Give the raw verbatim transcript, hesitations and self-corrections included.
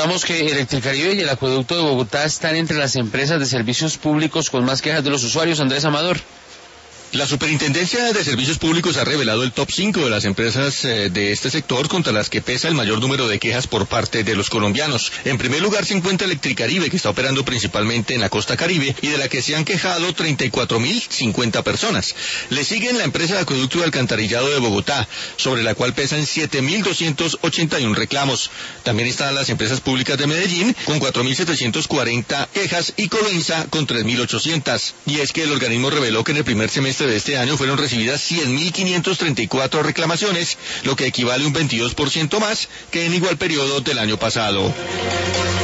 contamos que Electricaribe y el Acueducto de Bogotá están entre las empresas de servicios públicos con más quejas de los usuarios. Andrés Amador. La Superintendencia de Servicios Públicos ha revelado el top cinco de las empresas eh, de este sector contra las que pesa el mayor número de quejas por parte de los colombianos. En primer lugar se encuentra Electricaribe, que está operando principalmente en la costa Caribe y de la que se han quejado treinta y cuatro mil cincuenta personas. Le siguen la empresa de Acueducto y Alcantarillado de Bogotá, sobre la cual pesan siete mil doscientos ochenta y uno reclamos. También están las empresas públicas de Medellín, con cuatro mil setecientos cuarenta quejas, y Codensa, con tres mil ochocientas. Y es que el organismo reveló que en el primer semestre de este año fueron recibidas cien mil quinientas treinta y cuatro reclamaciones, lo que equivale a un veintidós por ciento más que en igual periodo del año pasado.